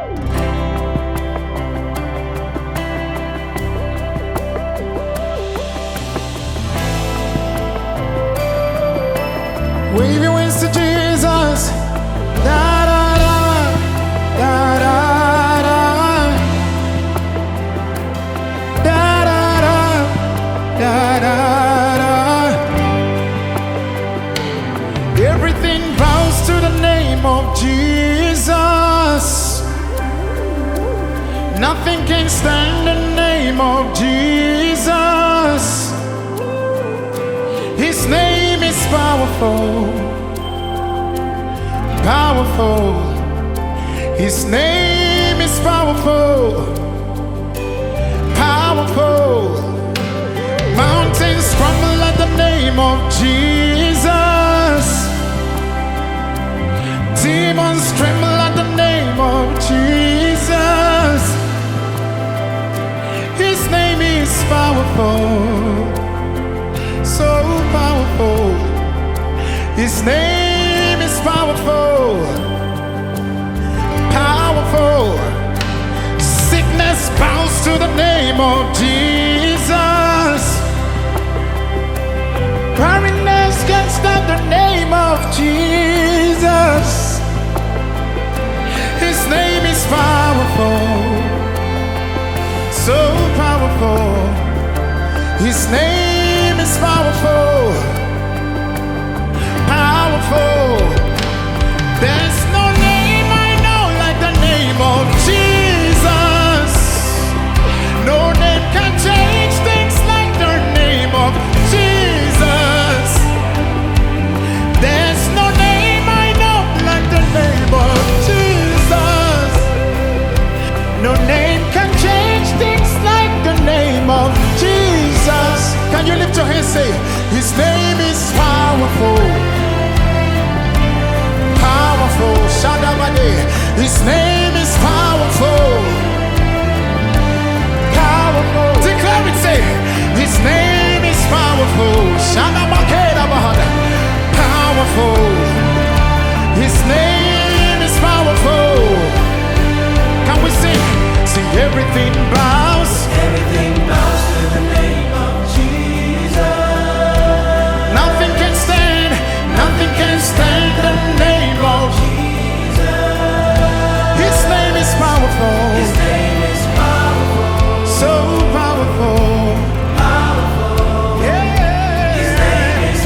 Wave your hands to Jesus. Da da da, da da da, da da da, da da. Everything bows to the name of Jesus. Nothing can stand the name of Jesus. His name is powerful, powerful. His name is powerful, powerful. Mountains crumble at the name of Jesus. Demons tremble at the name of Jesus. His name is powerful, so powerful. His name is powerful, powerful. Sickness bows to the name of Jesus. Barrenness can't stand the name of Jesus. His name is powerful, so powerful. His name is powerful, powerful. There's no name I know like the name of Jesus. No name can change things like the name of Jesus. There's no name I know like the name of Jesus. No name can change things like the name of Jesus. Can you lift your hands and say, His name is powerful, powerful. Shadabade. His name is powerful, powerful. Declare it, say, His name is powerful. Shadamakeda bahada. Powerful. His name is powerful. Can we sing? Sing everything bows. Everything bows to the name of Jesus. Nothing can stand, nothing can stand the name of Jesus. His name is powerful, His name is powerful, so powerful. powerful. Yeah. His name is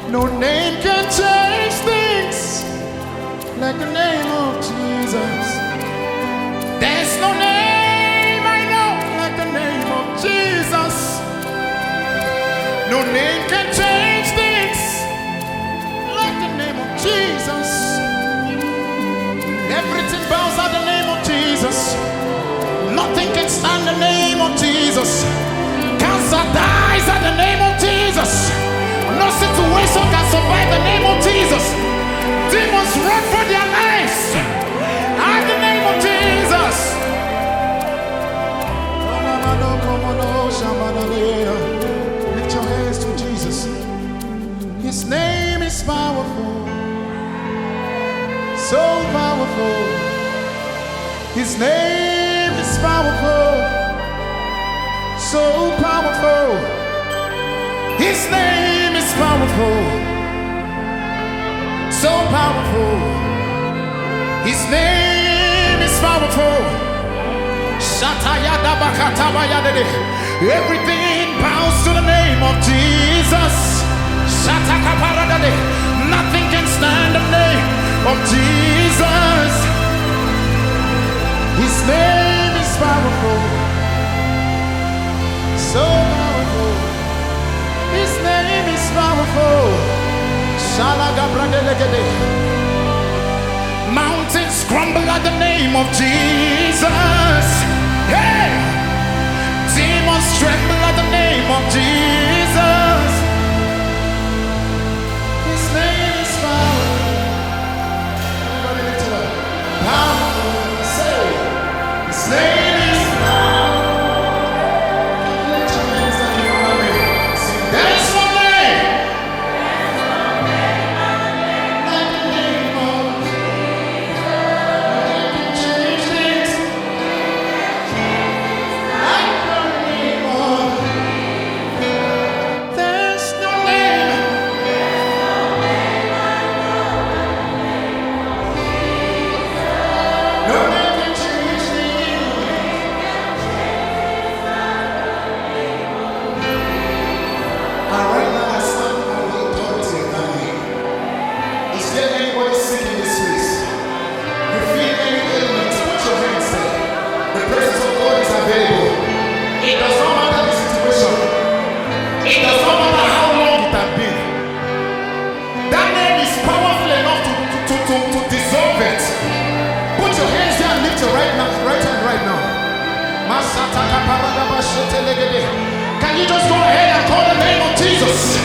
No name can change things like the name of Jesus. There's no name I know like the name of Jesus. No name can change things like the name of Jesus. Everything bows at the name of Jesus. Nothing can stand the name of Jesus. Cancer dies at the name of Jesus. No situation can survive the name of Jesus. Demons run for their lives at the name of Jesus. Lift your hands to Jesus. His name is powerful, so powerful. His name is powerful, so powerful. His name is powerful, so powerful. His name is powerful. Everything bows to the name of Jesus. Nothing can stand the name of Jesus. His name is powerful, so powerful. His name is powerful. Mountains crumble at the name of Jesus. Hey! Demons tremble at the name of Jesus. His name is powerful. Everybody lift it up. Powerful. Say, His name is powerful. Lift your hands and you are ready. Sing, there's no name like the name of Jesus. Change things like the name of. There's no name. No name can change things. Right now, I stand on the authority of that name. Is there anybody sick in this place? You feel any ailment? Put your hands there. The presence of God is available. It does not matter the situation. It does not matter how long it has been. That name is powerful enough to dissolve it. Put your hands there and lift your right hand right now. Can you just go ahead and call the name of Jesus?